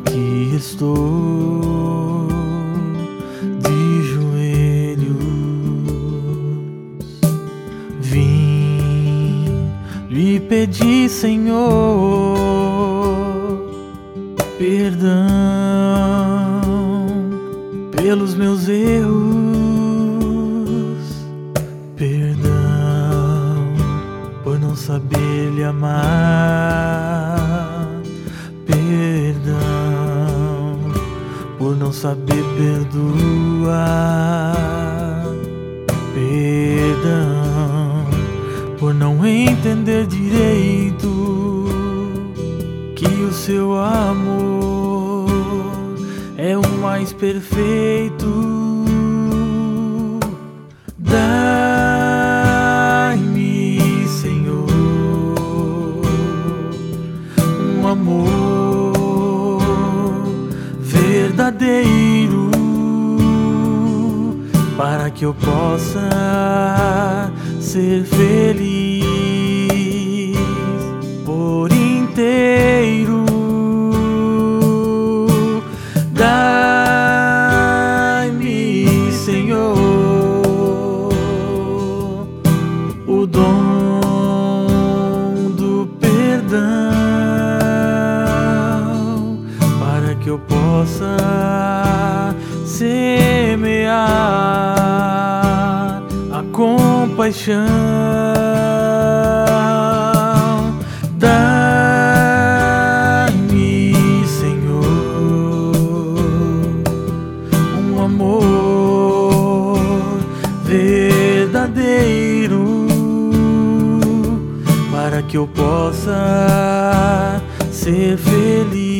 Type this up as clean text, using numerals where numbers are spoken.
Aqui estou de joelhos, vim lhe pedir, Senhor, perdão pelos meus erros, perdão por não saber lhe amar, perdão por não saber perdoar, perdão por não entender direito que o seu amor é o mais perfeito. Dai-me, Senhor, um amor verdadeiro, para que eu possa ser feliz por inteiro. Dai-me, Senhor, o dom do perdão, para que eu possa semear a compaixão. Dai-me, Senhor, um amor verdadeiro, para que eu possa ser feliz